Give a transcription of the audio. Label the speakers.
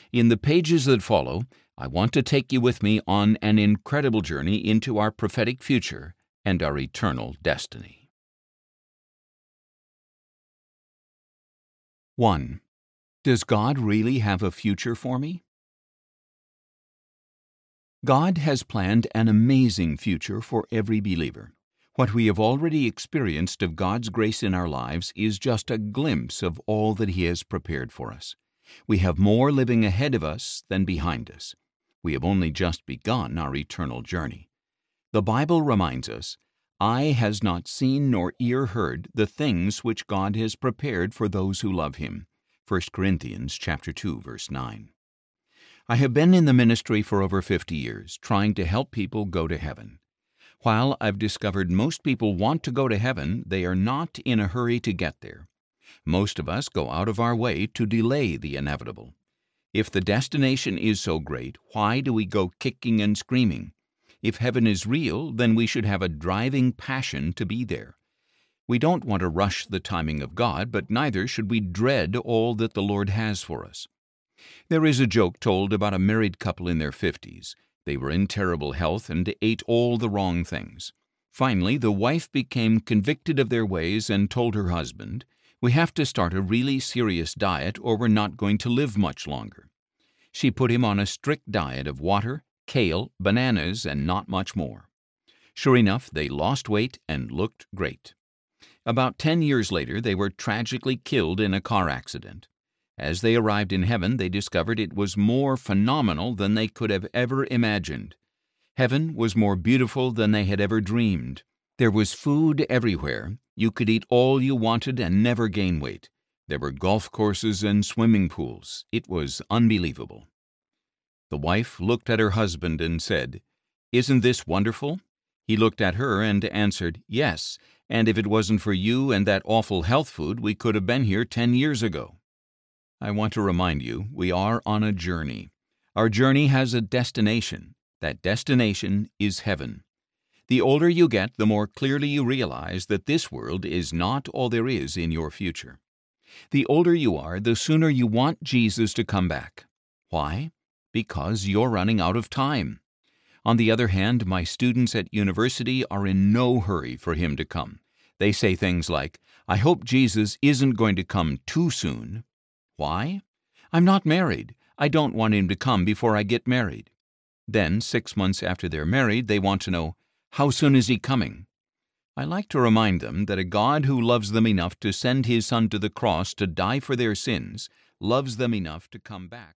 Speaker 1: In the pages that follow, I want to take you with me on an incredible journey into our prophetic future and our eternal destiny. 1. Does God really have a future for me? God has planned an amazing future for every believer. What we have already experienced of God's grace in our lives is just a glimpse of all that He has prepared for us. We have more living ahead of us than behind us. We have only just begun our eternal journey. The Bible reminds us, "Eye has not seen nor ear heard the things which God has prepared for those who love Him." 1 Corinthians chapter 2, verse 9. I have been in the ministry for over 50 years, trying to help people go to heaven. While I've discovered most people want to go to heaven, they are not in a hurry to get there. Most of us go out of our way to delay the inevitable. If the destination is so great, why do we go kicking and screaming? If heaven is real, then we should have a driving passion to be there. We don't want to rush the timing of God, but neither should we dread all that the Lord has for us. There is a joke told about a married couple in their 50s. They were in terrible health and ate all the wrong things. Finally, the wife became convicted of their ways and told her husband, "We have to start a really serious diet or we're not going to live much longer." She put him on a strict diet of water, kale, bananas, and not much more. Sure enough, they lost weight and looked great. About 10 years later, they were tragically killed in a car accident. As they arrived in heaven, they discovered it was more phenomenal than they could have ever imagined. Heaven was more beautiful than they had ever dreamed. There was food everywhere. You could eat all you wanted and never gain weight. There were golf courses and swimming pools. It was unbelievable. The wife looked at her husband and said, "Isn't this wonderful?" He looked at her and answered, "Yes, and if it wasn't for you and that awful health food, we could have been here 10 years ago." I want to remind you, we are on a journey. Our journey has a destination. That destination is heaven. The older you get, the more clearly you realize that this world is not all there is in your future. The older you are, the sooner you want Jesus to come back. Why? Because you're running out of time. On the other hand, my students at university are in no hurry for Him to come. They say things like, "I hope Jesus isn't going to come too soon." Why? "I'm not married. I don't want Him to come before I get married." Then, 6 months after they're married, they want to know, "How soon is He coming?" I like to remind them that a God who loves them enough to send His Son to the cross to die for their sins loves them enough to come back.